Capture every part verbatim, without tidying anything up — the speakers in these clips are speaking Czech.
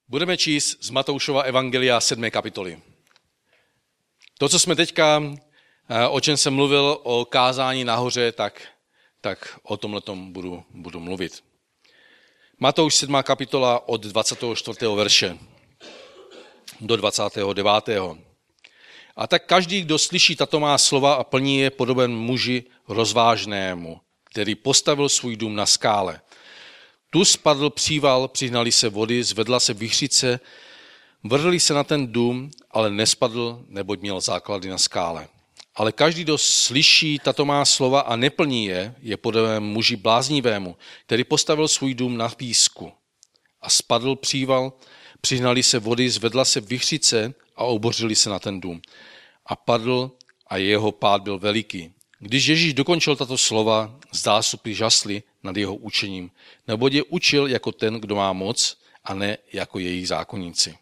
Budeme číst z Matoušova evangelia sedmé kapitoly. To, co jsme teďka, o čem jsem mluvil, o kázání nahoře, tak, tak o tomhletom budu, budu mluvit. Matouš sedmá kapitola od dvacátého čtvrtého verše do dvacátého devátého A tak každý, kdo slyší tato má slova a plní je, podoben muži rozvážnému, který postavil svůj dům na skále. Tu spadl příval, přihnali se vody, zvedla se vichřice, vrhli se na ten dům, ale nespadl, neboť měl základy na skále. Ale každý, kdo slyší tato má slova a neplní je, je podoben muži bláznivému, který postavil svůj dům na písku. A spadl příval, přihnali se vody, zvedla se vichřice a obořili se na ten dům. A padl a jeho pád byl veliký. Když Ježíš dokončil tato slova, zástupy žasli nad jeho učením, neboť je učil jako ten, kdo má moc, a ne jako jejich zákonníci.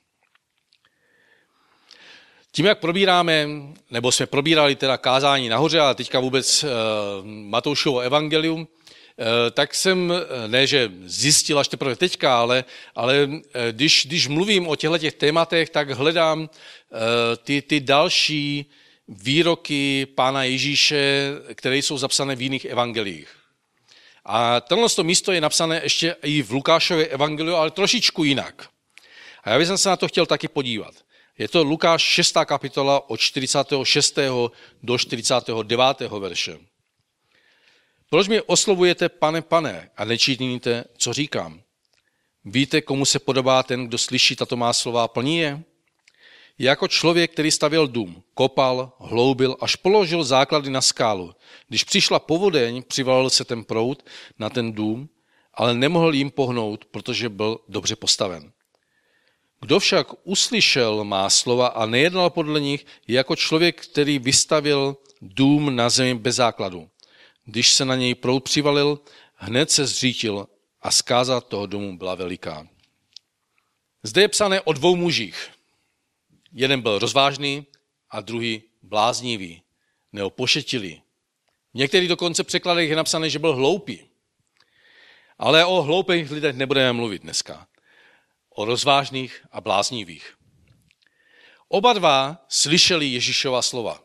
Tím, jak probíráme, nebo jsme probírali teda kázání nahoře, ale teďka vůbec uh, Matoušovo evangelium, uh, tak jsem, ne že zjistil až teprve teďka, ale, ale uh, když, když mluvím o těchto těch tématech, tak hledám uh, ty, ty další výroky Pána Ježíše, které jsou zapsané v jiných evangeliích. A tohle místo je napsané ještě i v Lukášově evangeliu, ale trošičku jinak. A já bych se na to chtěl taky podívat. Je to Lukáš šestá kapitola od čtyřicátého šestého do čtyřicátého devátého verše. Proč mě oslovujete pane, pane a nečiníte, co říkám? Víte, komu se podobá ten, kdo slyší tato má slova a plní je? Jako člověk, který stavěl dům, kopal, hloubil, až položil základy na skálu. Když přišla povodeň, přivalil se ten proud na ten dům, ale nemohl jim pohnout, protože byl dobře postaven. Kdo však uslyšel má slova a nejednal podle nich, je jako člověk, který vystavil dům na zemi bez základu. Když se na něj proud přivalil, hned se zřítil a zkáza toho domu byla veliká. Zde je psané o dvou mužích. Jeden byl rozvážný a druhý bláznivý, nebo pošetilý. V některých dokonce překladech je napsané, že byl hloupý. Ale o hloupých lidech nebudeme mluvit dneska. O rozvážných a bláznivých. Oba dva slyšeli Ježíšova slova.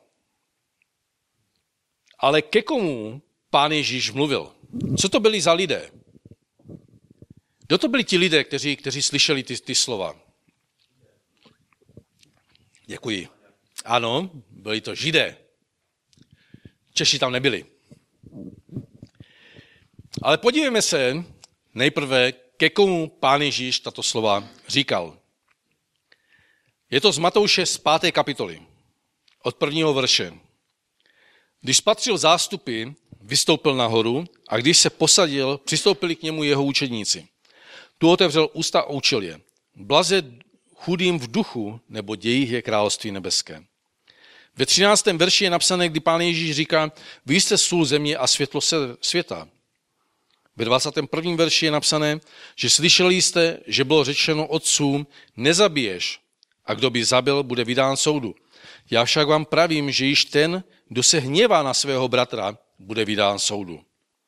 Ale ke komu Pán Ježíš mluvil? Co to byli za lidé? Kdo to byli ti lidé, kteří, kteří slyšeli ty, ty slova? Děkuji. Ano, byli to Židé. Češi tam nebyli. Ale podívejme se nejprve, ke komu Pán Ježíš tato slova říkal. Je to z Matouše z páté kapitoly, od prvního verše. Když spatřil zástupy, vystoupil nahoru a když se posadil, přistoupili k němu jeho učedníci. Tu otevřel ústa a učil je. Blaze chudým v duchu, nebo jejich je království nebeské. Ve třináctém verši je napsané, kdy Pán Ježíš říká, vy jste sůl země a světlo světa. Ve dvacátém prvním verši je napsané, že slyšeli jste, že bylo řečeno otcům, nezabiješ, a kdo by zabil, bude vydán soudu. Já však vám pravím, že již ten, kdo se hněvá na svého bratra, bude vydán soudu.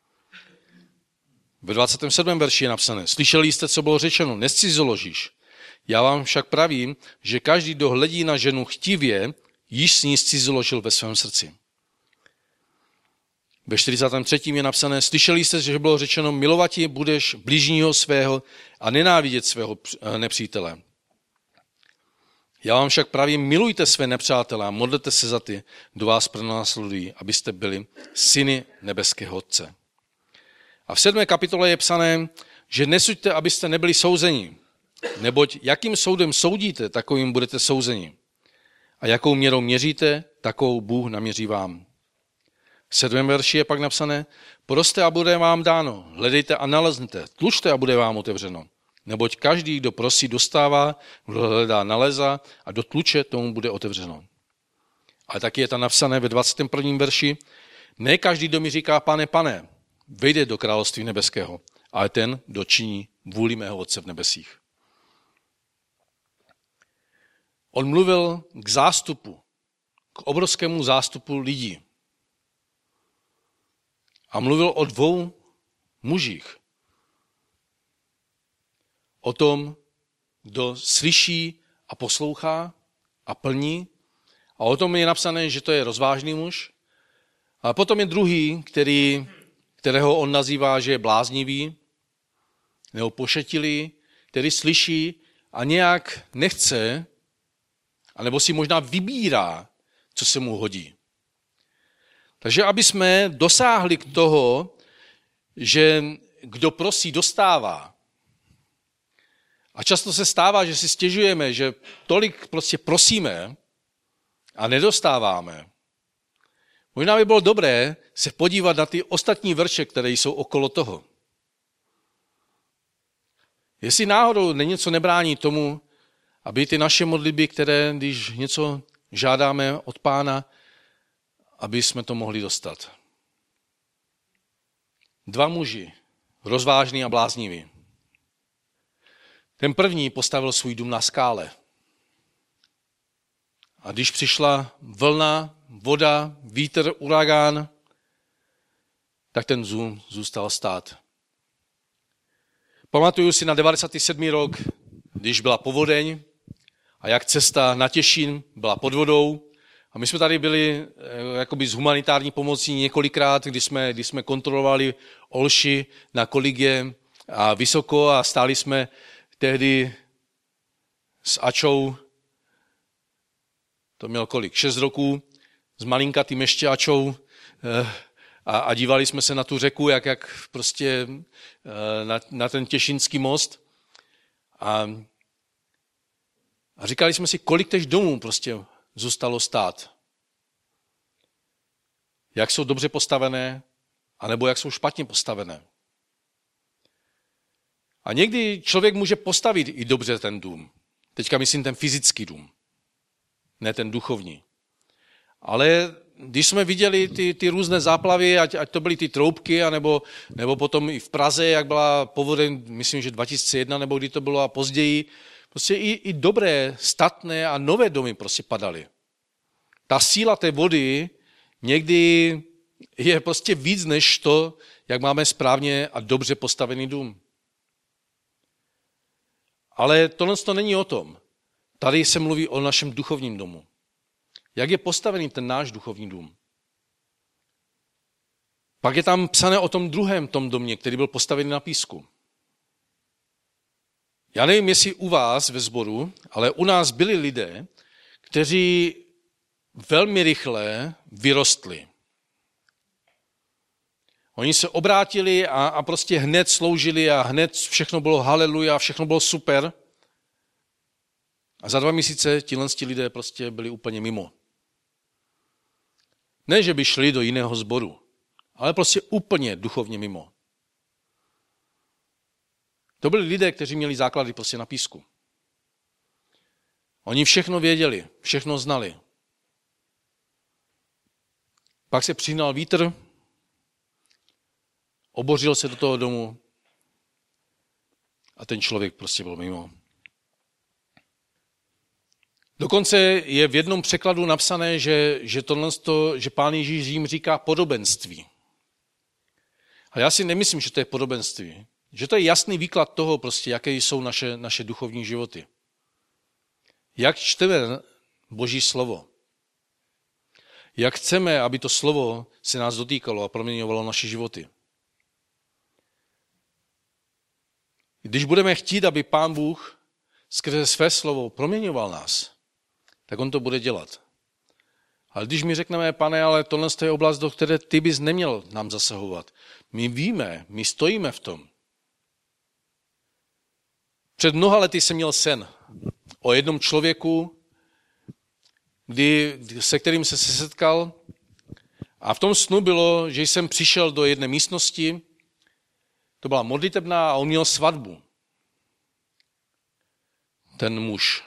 Ve dvacátém sedmém verši je napsané, slyšeli jste, co bylo řečeno, nezcizoložíš. Já vám však pravím, že každý, kdo hledí na ženu chtivě, již s ní zcizoložil ve svém srdci. Ve čtyřicátém třetím je napsané, slyšeli jste, že bylo řečeno, milovati budeš bližního svého a nenávidět svého nepřítele. Já vám však pravím, milujte své nepřátele a modlete se za ty, kdo vás pronásledují, abyste byli syny nebeského Otce. A v sedmé kapitole je psané, že nesuďte, abyste nebyli souzeni, neboť jakým soudem soudíte, takovým budete souzeni. A jakou měrou měříte, takovou Bůh naměří vám. V sedmém verši je pak napsané, proste a bude vám dáno, hledejte a naleznete, tlučte a bude vám otevřeno. Neboť každý, kdo prosí, dostává, kdo hledá, nalezá a kdo tluče, tomu bude otevřeno. Ale taky je tam napsané ve dvacátém prvním verši, ne každý, kdo mi říká, pane, pane, vejde do království nebeského, ale ten, kdo činí vůli mého Otce v nebesích. On mluvil k zástupu, k obrovskému zástupu lidí. A mluvil o dvou mužích. O tom, kdo slyší a poslouchá a plní. A o tom je napsané, že to je rozvážný muž. A potom je druhý, který, kterého on nazývá, že je bláznivý nebo pošetilý, který slyší a nějak nechce, anebo si možná vybírá, co se mu hodí. Takže aby jsme dosáhli k toho, že kdo prosí, dostává. A často se stává, že si stěžujeme, že tolik prostě prosíme a nedostáváme. Možná by bylo dobré se podívat na ty ostatní vrše, které jsou okolo toho. Jestli náhodou něco nebrání tomu, aby ty naše modlitby, které, když něco žádáme od Pána, aby jsme to mohli dostat. Dva muži, rozvážný a bláznivý. Ten první postavil svůj dům na skále. A když přišla vlna, voda, vítr, uragán, tak ten dům zůstal stát. Pamatuju si na devadesátý sedmý rok, když byla povodeň a jak cesta na Těšín byla pod vodou. A my jsme tady byli jakoby z humanitární pomocí několikrát, když jsme, když jsme kontrolovali Olši, na kolik je a vysoko a stáli jsme tehdy s Ačou, to měl kolik, šest roků, s malinkatým ještě Ačou a, a dívali jsme se na tu řeku, jak, jak prostě na, na ten Těšínský most a, a říkali jsme si, kolik těch domů prostě zůstalo stát. Jak jsou dobře postavené, anebo jak jsou špatně postavené. A někdy člověk může postavit i dobře ten dům. Teďka myslím ten fyzický dům, ne ten duchovní. Ale když jsme viděli ty, ty různé záplavy, ať, ať to byly ty troubky, anebo, nebo potom i v Praze, jak byla povodeň, myslím, že dva tisíce jedna, nebo kdy to bylo a později, prostě i, i dobré, statné a nové domy prostě padaly. Ta síla té vody někdy je prostě víc než to, jak máme správně a dobře postavený dům. Ale tohle to není o tom. Tady se mluví o našem duchovním domu. Jak je postavený ten náš duchovní dům? Pak je tam psané o tom druhém tom domě, který byl postavený na písku. Já nevím, jestli u vás ve sboru, ale u nás byli lidé, kteří velmi rychle vyrostli. Oni se obrátili a, a prostě hned sloužili a hned všechno bylo haleluja, všechno bylo super. A za dva měsíce tihle lidé prostě byli úplně mimo. Ne, že by šli do jiného sboru, ale prostě úplně duchovně mimo. To byli lidé, kteří měli základy prostě na písku. Oni všechno věděli, všechno znali. Pak se přihnal vítr, obořil se do toho domu a ten člověk prostě byl mimo. Dokonce je v jednom překladu napsané, že, že, tohle, že Pán Ježíš jim říká podobenství. A já si nemyslím, že to je podobenství. Že to je jasný výklad toho, prostě, jaké jsou naše, naše duchovní životy. Jak čteme Boží slovo. Jak chceme, aby to slovo se nás dotýkalo a proměňovalo naše životy. Když budeme chtít, aby Pán Bůh skrze své slovo proměňoval nás, tak on to bude dělat. Ale když mi řekneme, Pane, ale tohle je oblast, do které ty bys neměl nám zasahovat. My víme, my stojíme v tom. Před mnoha lety jsem měl sen o jednom člověku, kdy, se kterým jsem se setkal. A v tom snu bylo, že jsem přišel do jedné místnosti, to byla modlitebná a on měl svatbu. Ten muž.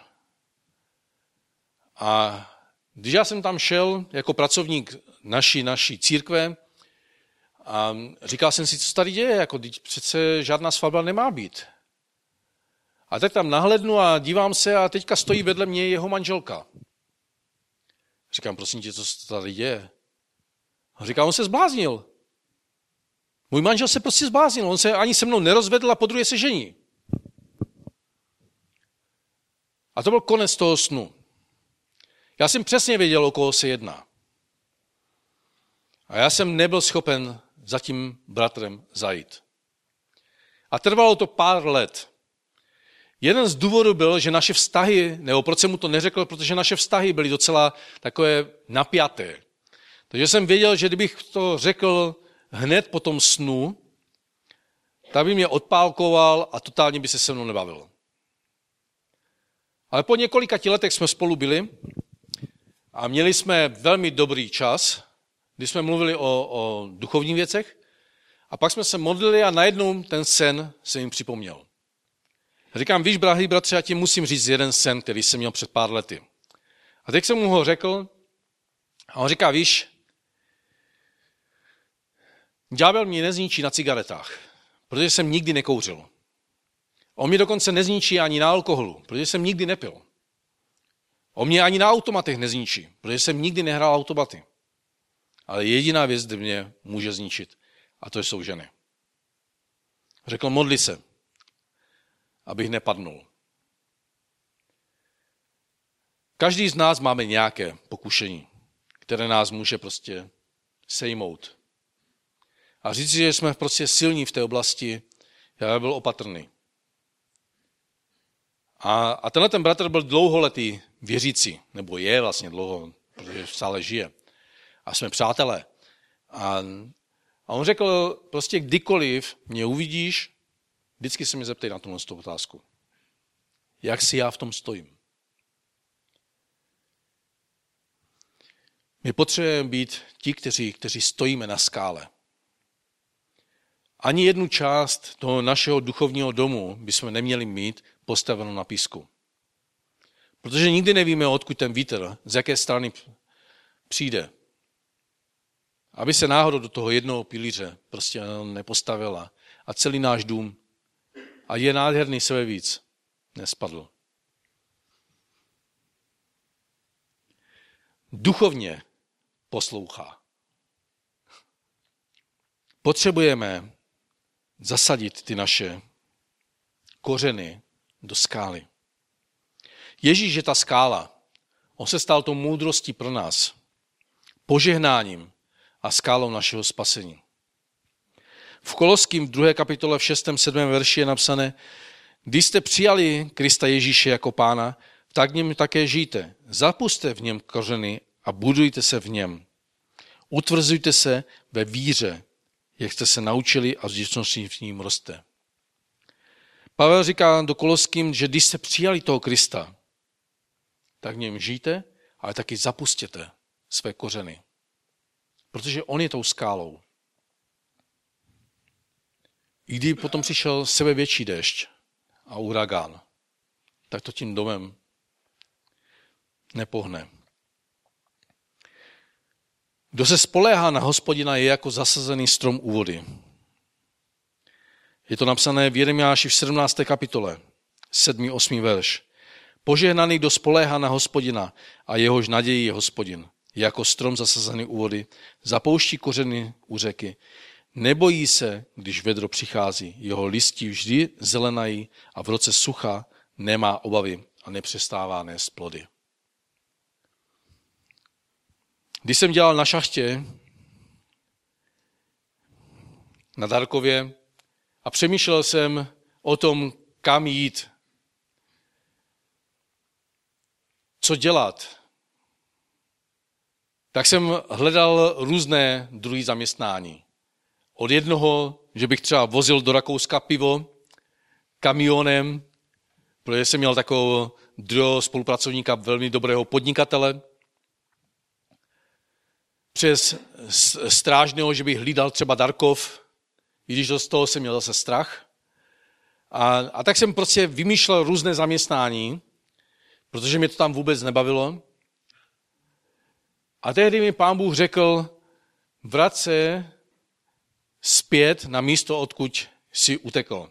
A když já jsem tam šel jako pracovník naší, naší církve a říkal jsem si, co tady děje, jako přece žádná svatba nemá být. A tak tam nahlednu a dívám se a teďka stojí vedle mě jeho manželka. Říkám, prosím tě, co se tady děje? A říká, on se zbláznil. Můj manžel se prostě zbláznil, on se ani se mnou nerozvedl a podruhé se žení. A to byl konec toho snu. Já jsem přesně věděl, o koho se jedná. A já jsem nebyl schopen za tím bratrem zajít. A trvalo to pár let. Jeden z důvodů byl, že naše vztahy, nebo proč jsem mu to neřekl, protože naše vztahy byly docela takové napjaté. Takže jsem věděl, že kdybych to řekl hned po tom snu, tak by mě odpálkoval a totálně by se se mnou nebavil. Ale po několika letech jsme spolu byli a měli jsme velmi dobrý čas, kdy jsme mluvili o, o duchovních věcech a pak jsme se modlili a najednou ten sen se jim připomněl. Říkám, víš, drahý bratře, já ti musím říct jeden sen, který jsem měl před pár lety. A teď jsem mu ho řekl a on říká, víš, ďábel mě nezničí na cigaretách, protože jsem nikdy nekouřil. On mě dokonce nezničí ani na alkoholu, protože jsem nikdy nepil. On mě ani na automatech nezničí, protože jsem nikdy nehrál automaty. Ale jediná věc, kde mě může zničit, a to jsou ženy. Řekl, modli se, abych nepadnul. Každý z nás máme nějaké pokušení, které nás může prostě sejmout. A říct si, že jsme prostě silní v té oblasti, já byl opatrný. A, a tenhle ten bratr byl dlouholetý věřící, nebo je vlastně dlouho, protože stále žije. A jsme přátelé. A, a on řekl, prostě kdykoliv mě uvidíš, vždycky se mě zeptej na tuhle otázku. Jak si já v tom stojím? My potřebujeme být ti, kteří, kteří stojíme na skále. Ani jednu část toho našeho duchovního domu bychom neměli mít postavenou na písku. Protože nikdy nevíme, odkud ten vítr, z jaké strany přijde. Aby se náhodou do toho jednoho pilíře prostě nepostavila a celý náš dům, a je nádherný sebe víc, nespadl. Duchovně poslouchá. Potřebujeme zasadit ty naše kořeny do skály. Ježíš je ta skála. On se stal tou moudrostí pro nás, požehnáním a skálou našeho spasení. V Koloským v druhé kapitole v šestém sedmém verši je napsané, když jste přijali Krista Ježíše jako pána, tak v něm také žijte. Zapuste v něm kořeny a budujte se v něm. Utvrzujte se ve víře, jak jste se naučili a vděčností v ním roste. Pavel říká do Koloským, že když jste přijali toho Krista, tak v něm žijte, ale taky zapustěte své kořeny. Protože on je tou skálou. I když potom přišel sebe větší déšť a uragán, tak to tím domem nepohne. Kdo se spoléhá na Hospodina, je jako zasazený strom u vody. Je to napsané v Jeremiáši v sedmnácté kapitole, sedmý osmý verš. Požehnaný, kdo spoléhá na Hospodina a jehož naději je Hospodin, jako strom zasazený u vody, zapouští kořeny u řeky. Nebojí se, když vedro přichází, jeho listí vždy zelenají a v roce sucha nemá obavy a nepřestává nést plody. Když jsem dělal na šachtě na Darkově a přemýšlel jsem o tom, kam jít, co dělat, tak jsem hledal různé druhy zaměstnání. Od jednoho, že bych třeba vozil do Rakouska pivo kamionem, protože jsem měl takového druhého spolupracovníka, velmi dobrého podnikatele, přes strážného, že bych hlídal třeba Darkov, i když z toho jsem měl zase strach. A, a tak jsem prostě vymýšlel různé zaměstnání, protože mě to tam vůbec nebavilo. A tehdy mi Pán Bůh řekl, vrať se zpět na místo, odkud jsi utekl.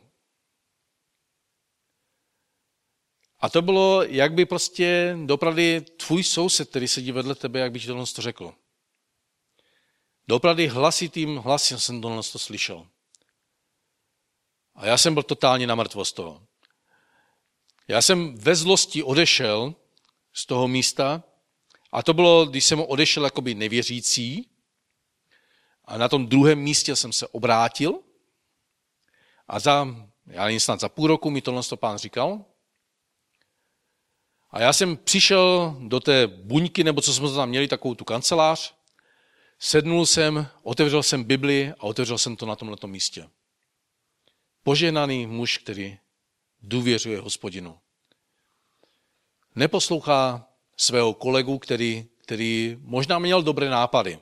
A to bylo, jak by prostě dopravdy tvůj soused, který sedí vedle tebe, jak by ti tohle to řekl. Dopravdy hlasitým hlasem jsem tohle to slyšel. A já jsem byl totálně namrtvo z toho. Já jsem ve zlosti odešel z toho místa a to bylo, když jsem odešel jakoby nevěřící a na tom druhém místě jsem se obrátil a za, já nevím, snad za půl roku mi tohle pán říkal. A já jsem přišel do té buňky, nebo co jsme tam měli, takovou tu kancelář, sednul jsem, otevřel jsem Bibli a otevřel jsem to na tomhletom místě. Požehnaný muž, který důvěřuje Hospodinu. Neposlouchá svého kolegu, který, který možná měl dobré nápady.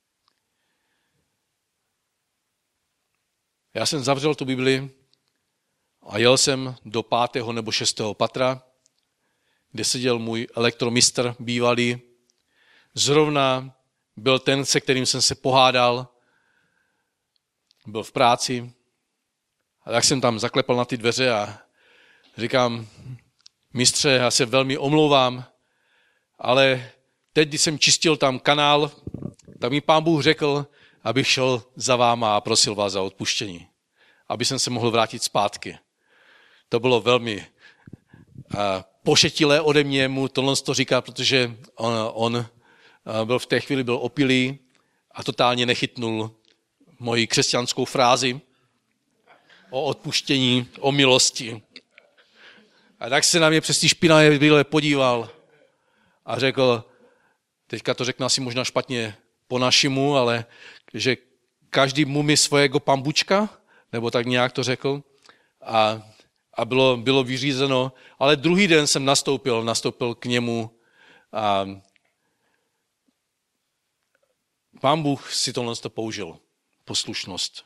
Já jsem zavřel tu Bibli a jel jsem do pátého nebo šestého patra, kde seděl můj elektromistr bývalý. Zrovna byl ten, se kterým jsem se pohádal, byl v práci. A tak jsem tam zaklepal na ty dveře a říkám, mistře, já se velmi omlouvám, ale teď, když jsem čistil tam kanál, tak mi pán Bůh řekl, abych šel za váma a prosil vás za odpuštění, aby jsem se mohl vrátit zpátky. To bylo velmi pošetilé ode mě mu tohle to říká, protože on, on byl v té chvíli byl opilý a totálně nechytnul moji křesťanskou frázi o odpuštění, o milosti. A tak se na mě přes ty špinavé brýle podíval a řekl, teďka to řeknu asi možná špatně po našimu, ale že každý mumí svého pambučka, nebo tak nějak to řekl, a, a bylo, bylo vyřízeno. Ale druhý den jsem nastoupil, nastoupil k němu a pán Bůh si tohle použil, poslušnost.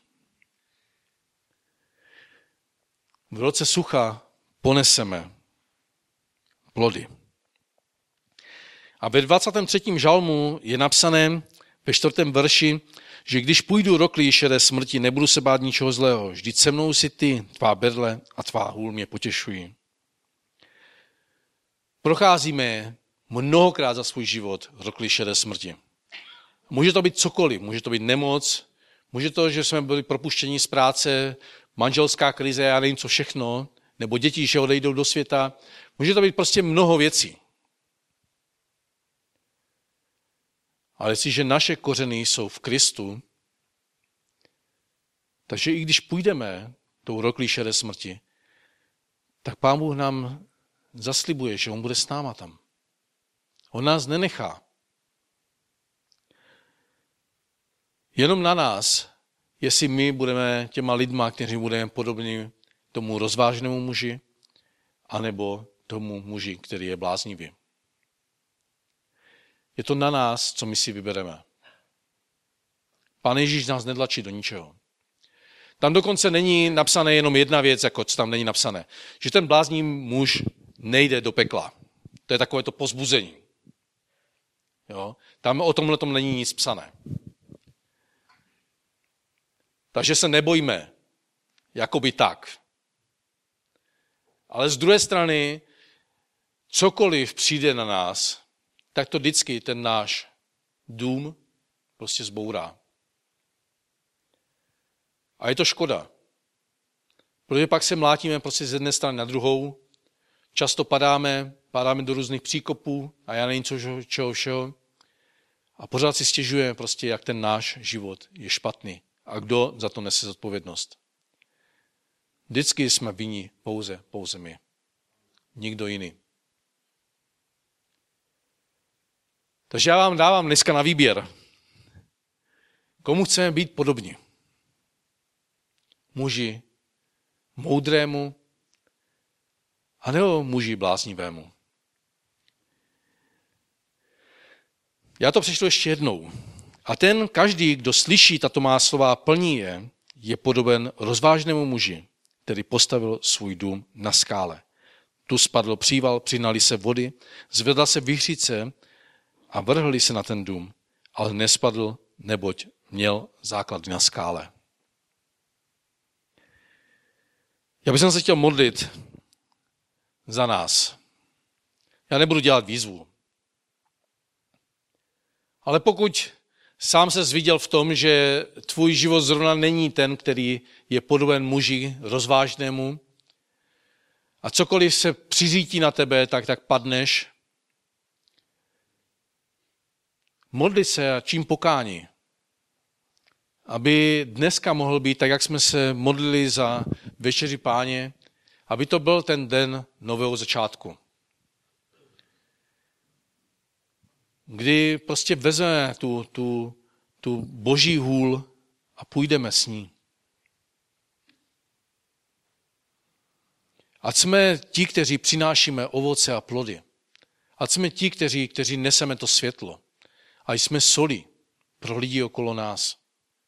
V roce sucha poneseme plody. A ve dvacátém třetím žalmu je napsané ve čtvrtém verši, že když půjdu roklí šedé smrti, nebudu se bát ničeho zlého. Vždyť se mnou si ty, tvá berle a tvá hůl mě potěšují. Procházíme mnohokrát za svůj život roklí šedé smrti. Může to být cokoliv, může to být nemoc, může to, že jsme byli propuštěni z práce, manželská krize, já nevím co všechno, nebo děti, že odejdou do světa. Může to být prostě mnoho věcí. Ale jestliže naše kořeny jsou v Kristu, takže i když půjdeme tou roklí šedé smrti, tak Pán Bůh nám zaslibuje, že on bude s náma tam. On nás nenechá. Jenom na nás, jestli my budeme těma lidma, kteří budeme podobní tomu rozvážnému muži, anebo tomu muži, který je bláznivý. Je to na nás, co my si vybereme. Pán Ježíš nás netlačí do ničeho. Tam dokonce není napsané jenom jedna věc, jako co tam není napsané. Že ten bláznivý muž nejde do pekla. To je takové to povzbuzení. Jo? Tam o tomhle tom není nic psané. Takže se nebojme, jakoby tak. Ale z druhé strany, cokoliv přijde na nás, tak to vždycky ten náš dům prostě zbourá. A je to škoda. Protože pak se mlátíme prostě z jedné strany na druhou, často padáme, padáme do různých příkopů a já nevím, co, čeho všeho. A pořád si stěžujeme prostě, jak ten náš život je špatný. A kdo za to nese zodpovědnost. Vždycky jsme vinni pouze, pouze my. Nikdo jiný. Takže já vám dávám dneska na výběr. Komu chceme být podobní? Muži moudrému, anebo muži bláznivému? Já to přečtu ještě jednou. A ten každý, kdo slyší tato má slova, plní je, je podoben rozvážnému muži, který postavil svůj dům na skále. Tu spadl příval, přinali se vody, zvedla se vichřice a vrhli se na ten dům, ale nespadl, neboť měl základ na skále. Já bych se chtěl modlit za nás. Já nebudu dělat výzvu. Ale pokud sám ses viděl v tom, že tvůj život zrovna není ten, který je podoben muži rozvážnému, A cokoliv se přizítí na tebe, tak tak padneš. Modli se a čím pokání. Aby dneska mohl být, tak jak jsme se modlili za večeři Páně, aby to byl ten den nového začátku. Kdy prostě vezmeme tu, tu, tu boží hůl a půjdeme s ní. Ať jsme ti, kteří přinášíme ovoce a plody. Ať jsme ti, kteří, kteří neseme to světlo. A jsme soli pro lidi okolo nás.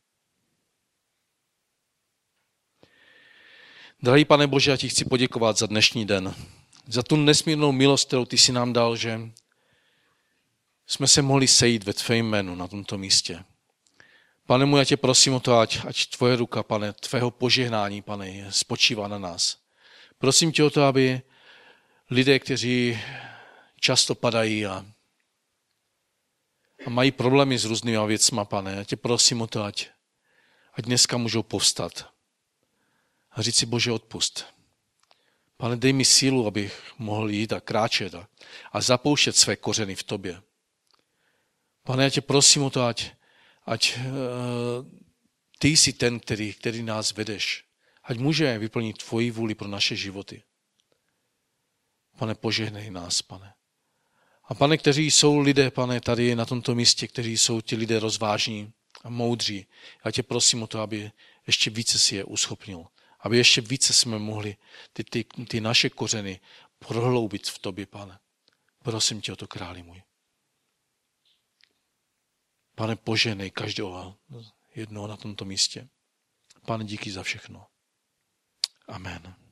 Drahý Pane Bože, já ti chci poděkovat za dnešní den. Za tu nesmírnou milost, kterou ty jsi nám dal, že jsme se mohli sejít ve tvém jménu na tomto místě. Pane můj, já tě prosím o to, ať, ať tvoje ruka, pane, tvého požehnání, pane, spočívá na nás. Prosím tě o to, aby lidé, kteří často padají a, a mají problémy s různými věcmi, pane, já tě prosím o to, ať, ať dneska můžou povstat a říct si, Bože, odpust. Pane, dej mi sílu, abych mohl jít a kráčet a, a zapouštět své kořeny v tobě. Pane, já tě prosím o to, ať, ať uh, ty jsi ten, který, který nás vedeš. Ať může vyplnit tvoji vůli pro naše životy. Pane, požehnej nás, pane. A pane, kteří jsou lidé, pane, tady na tomto místě, kteří jsou ti lidé rozvážní a moudří, já tě prosím o to, aby ještě více si je uschopnil. Aby ještě více jsme mohli ty, ty, ty naše kořeny prohloubit v tobě, pane. Prosím tě o to, králi můj. Pane, požehnej každého jednoho na tomto místě. Pane, díky za všechno. Amen.